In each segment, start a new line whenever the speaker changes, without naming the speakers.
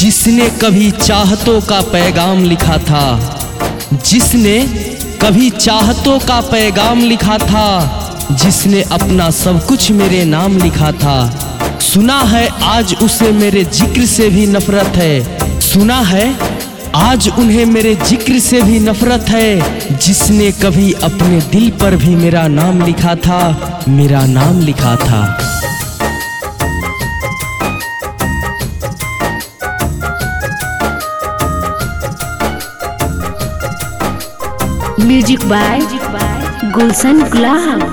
जिसने कभी चाहतों का पैगाम लिखा था, जिसने कभी चाहतों का पैगाम लिखा था, जिसने अपना सब कुछ मेरे नाम लिखा था। सुना है आज उसे मेरे जिक्र से भी नफरत है, सुना है आज उन्हें मेरे जिक्र से भी नफरत है। जिसने कभी अपने दिल पर भी मेरा नाम लिखा था, मेरा नाम लिखा था।
म्यूजिक बाय गुलशन गुलाब।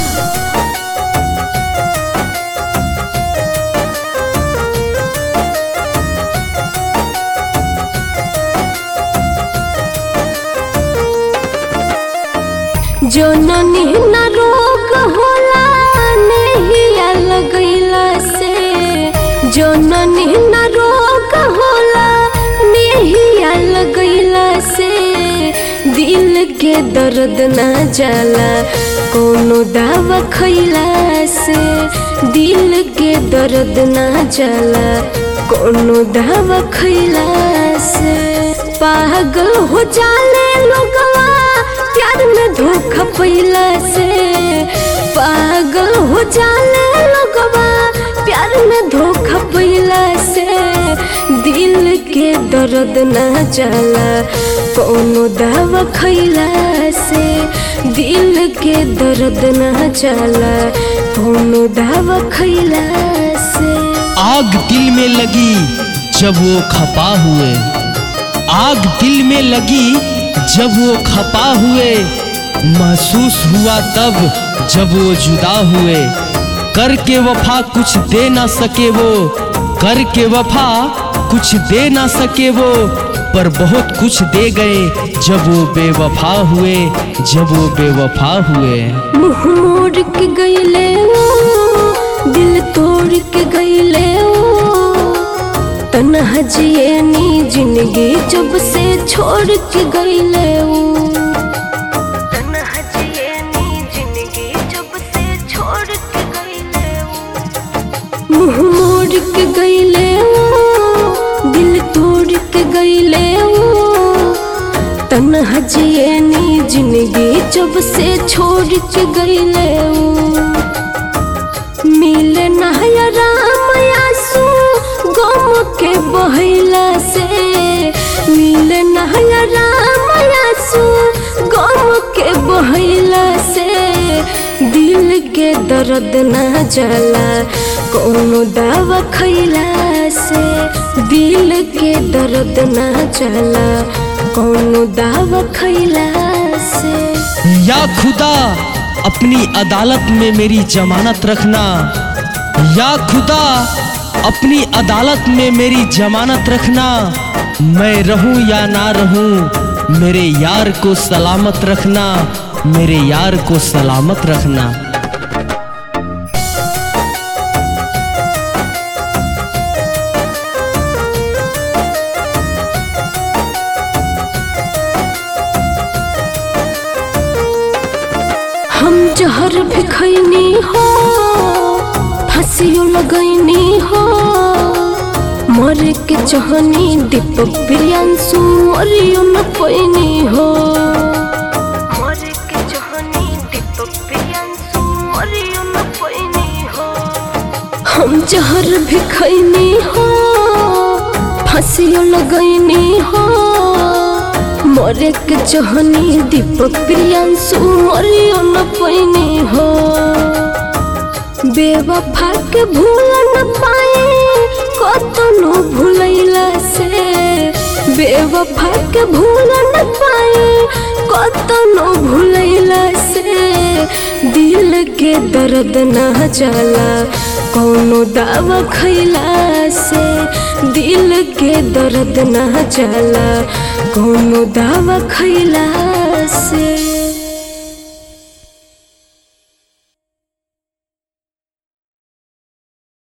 जननी न रोग होला नहिया लगैला से, जननी न रोग होला नहिया लगैला से। दिल के दर्द न जाला कोनो दवा खैला से, दिल के दर्द न जाला कोनो दवा खैला से। पागल हो जाले लोगवा प्यार में धोखा पैला से, पागल हो जाले लोगवा प्यार में धोखा पैला से। दिल के दर्द न जाला कोनो दवा खैला से, दिल के दर्द न जाला कोनो दवा खैला से।
आग दिल में लगी जब वो खपा हुए, आग दिल में लगी जब वो खपा हुए। महसूस हुआ तब जब वो जुदा हुए, करके वफा कुछ दे ना सके वो, करके वफा कुछ दे ना सके वो। पर बहुत कुछ दे गए जब वो बेवफा हुए, जब वो बेवफा हुए।
मुँह मोड़ के गईले वो, दिल तोड़ के गईले वो। तन्हा जिए नी जिंदगी जब से छोड़ के गईले वो, तन्हा जिए नी जिंदगी जब से छोड़ के गईले वो। मुँह मोड़ के गईले वो, दिल तोड़ के गईले वो। तन्हा जिए नी जिंदगी जब से छोड़ के गईले वो। मिले ना राम आंसू गम के बहैला से, मिले ना राम आंसू गम के बहैला से। दिल के दर्द न जाला कोनो दवा खैला से, दिल के दर्द न जाला कोनो दवा खैला से।
या खुदा अपनी अदालत में मेरी जमानत रखना, या खुदा अपनी अदालत में मेरी जमानत रखना। मैं रहूं या ना रहूं मेरे यार को सलामत रखना, मेरे यार को सलामत रखना।
हम जहर भी खैनी हो, फांसियो लगैनी हो। मरे के चाहनी दीपक प्रियांशु मरियो न पैनी हो, मरे के चाहनी दीपक प्रियांशु मरियो न पैनी हो। हम जहर भी खैनी हो, फांसियो लगैनी हो। मरे के चाहनी दीपक प्रियांशु मरियो न पैनी हो। बेवफा के भूल न पाए कतनो भूलैला से, बेवफा के भूल न पाए कतनो भूलैला से। दिल के दर्द न जाला कोनो दवा खैला से, दिल के दर्द न जाला कोनो दवा खैला से।